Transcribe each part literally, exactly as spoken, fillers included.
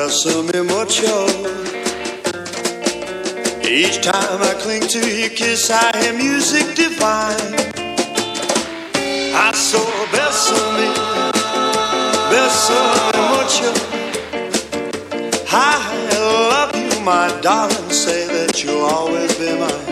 beso mi mucho. Each time I cling to your kiss, I hear music divine. I so beso mi, beso mi mucho. I love you, my darling, say that you'll always be mine.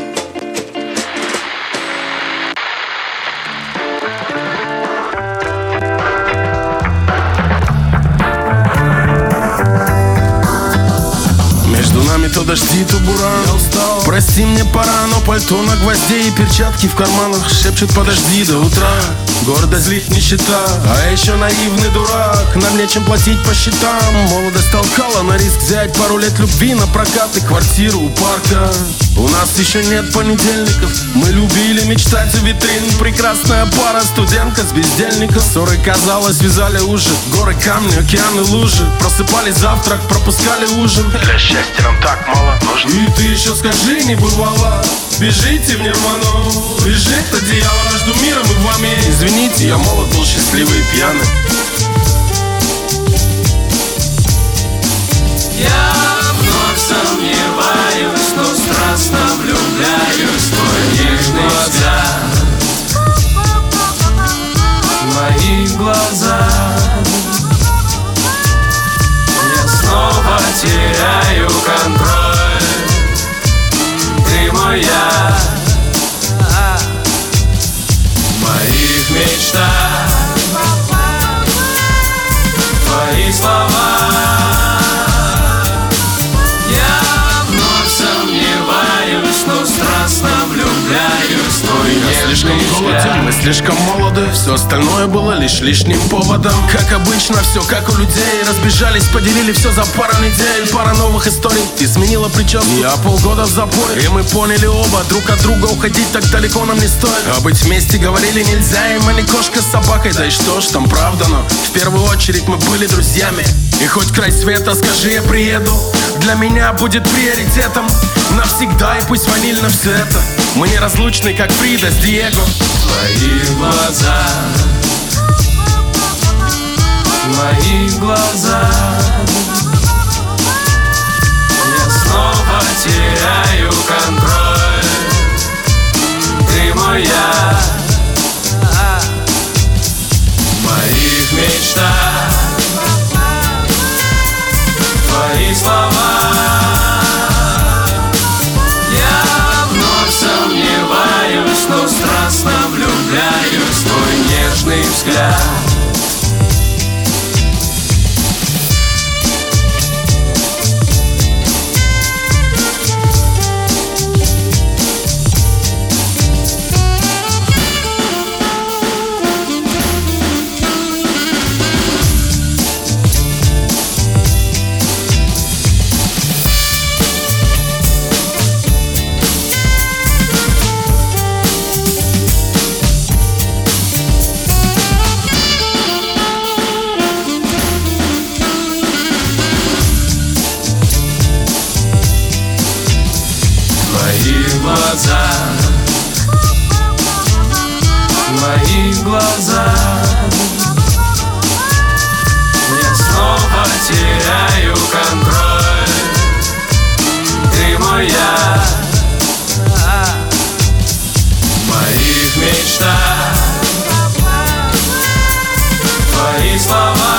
Между нами то дожди, то буран. Прости, мне пора, но пальто на гвозде и перчатки в карманах шепчут подожди до утра. Гордо злит нищета, а еще наивный дурак. Нам нечем платить по счетам. Молодость толкала на риск взять пару лет любви на прокат и квартиру у парка. У нас еще нет понедельников. Мы любили мечтать у витрин. Прекрасная пара, студентка с бездельников. Ссоры, казалось, связали уши. Горы, камни, океаны, лужи. Просыпались завтрак, пропускали ужин. Для счастья нам так мало нужно. И ты еще скажи, не бывало. Бежите в нирвану. Лежит одеяло между миром и вами. Извините, я молод был, счастливый и пьяный. Я вновь сомневаюсь, но страстно влюбляюсь в твой нежный взгляд. Мои глаза. Я снова теряю контроль. Ты моя. В моих мечтах твои слова. Но страстно влюбляюсь в твой нежный слишком голоден, мы слишком молоды. Все остальное было лишь лишним поводом. Как обычно, все как у людей. Разбежались, поделили все за пару недель. Пара новых историй, ты сменила прическу. Я полгода в запой, и мы поняли оба, друг от друга уходить так далеко нам не стоит. А быть вместе говорили нельзя, и мы не кошка с собакой. Да и что ж там правда, но в первую очередь мы были друзьями. И хоть край света, скажи, я приеду. Для меня будет приоритетом навсегда, и пусть ванильно все это. Мы неразлучны, как Фрида с Диего. Твои глаза, мои глаза. Я снова теряю контроль. Ты моя. В моих мечтах твои слова. Но страстно влюбляюсь в твой нежный взгляд. Глаза, мои глаза. Я снова теряю контроль. Ты моя. В моих мечтах твои слова.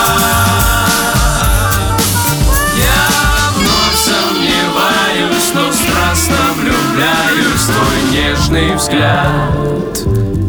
Я вновь сомневаюсь, но страстно влюбляюсь в твой нежный взгляд.